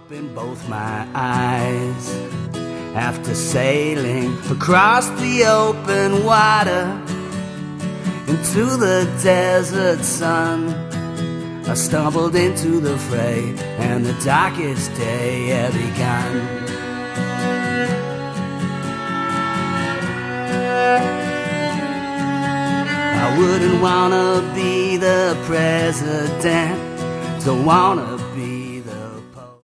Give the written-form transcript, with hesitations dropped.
opened both my eyes after sailing across the open water into the desert sun. I stumbled into the fray, and the darkest day had begun. I wouldn't wanna be the president, don't wanna